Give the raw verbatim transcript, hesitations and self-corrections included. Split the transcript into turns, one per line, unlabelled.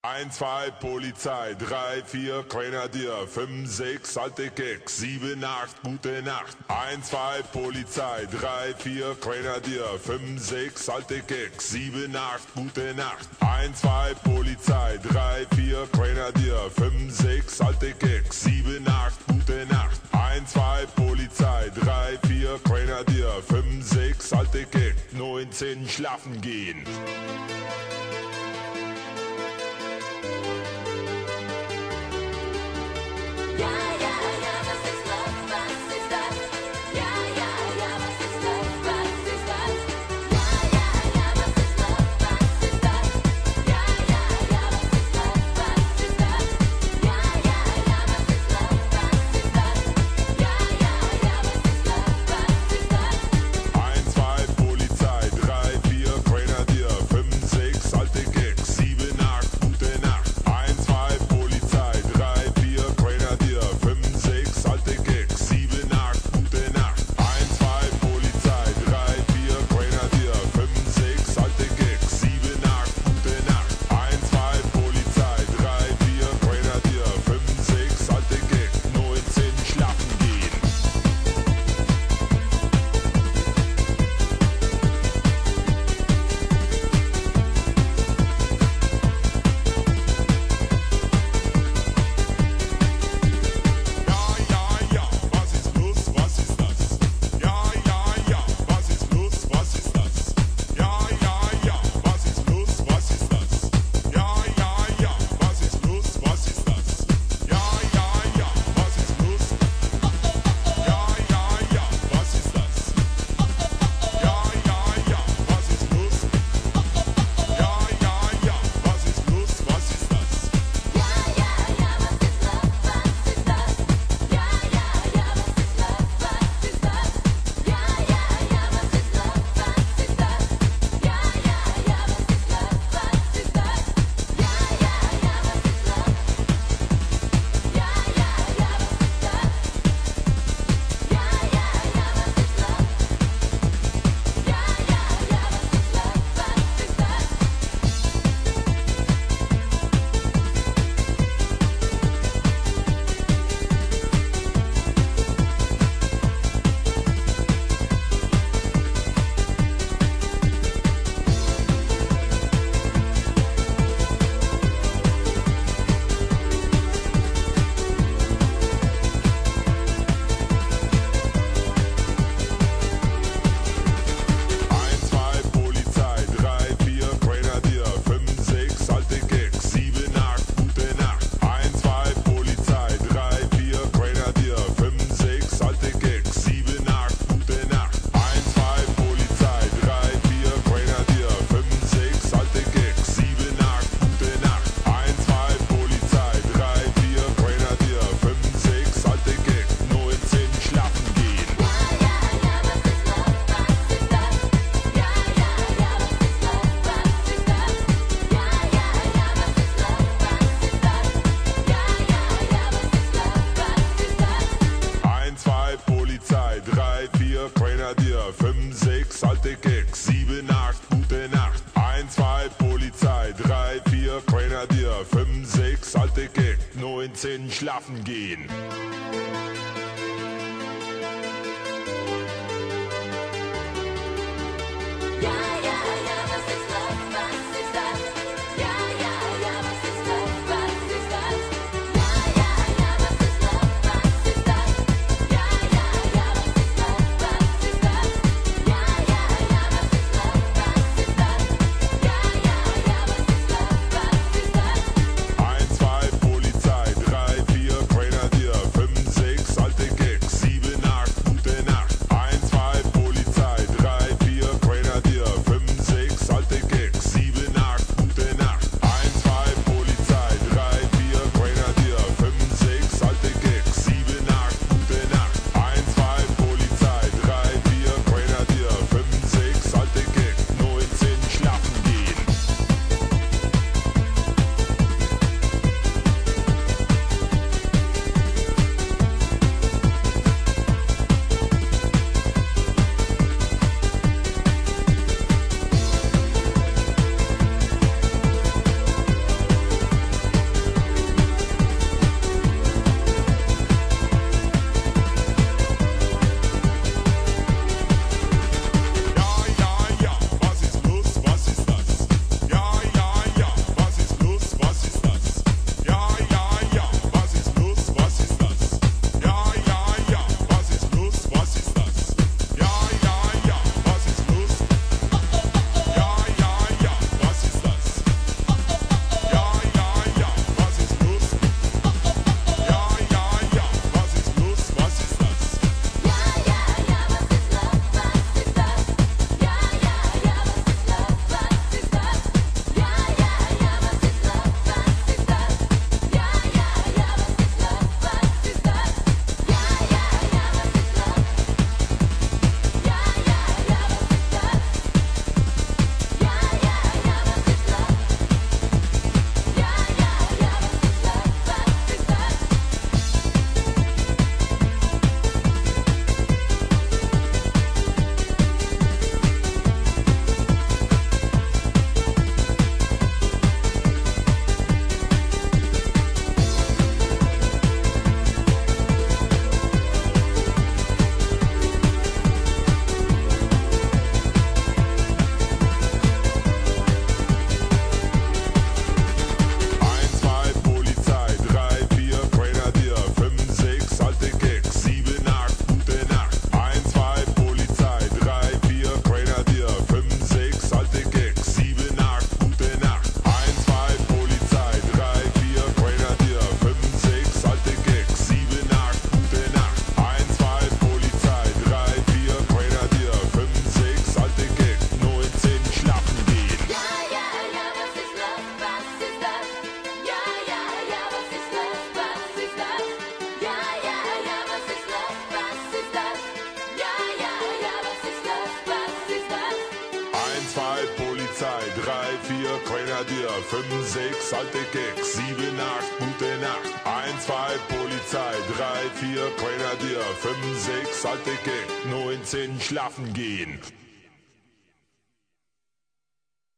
eins, zwei, Polizei, drei, vier, Grenadier, fünf, sechs, alte Keks, sieben, acht, gute Nacht. eins, zwei, Polizei, drei, vier, Grenadier, fünf, sechs, alte Keks, sieben, acht, gute Nacht. eins, zwei, Polizei, drei, vier, Grenadier, fünf, sechs, alte Keks, sieben, acht, gute Nacht. eins, zwei, Polizei, drei, vier, Grenadier, fünf, sechs, alte Keks, neunzehn, schlafen gehen. fünf, sechs, alte Keks, sieben, acht, gute Nacht. eins, zwei, Polizei, drei, vier, Grenadier, fünf, sechs, alte Keks, neunzehn, schlafen gehen. Polizei, drei, vier, Grenadier, fünf, sechs, alte Keks. Polizei, drei, vier, Grenadier, fünf, sechs, alte Keks, sieben, acht, gute Nacht. eins, zwei, Polizei, drei, vier, Grenadier, fünf, sechs, alte Keks, neunzehn, schlafen gehen.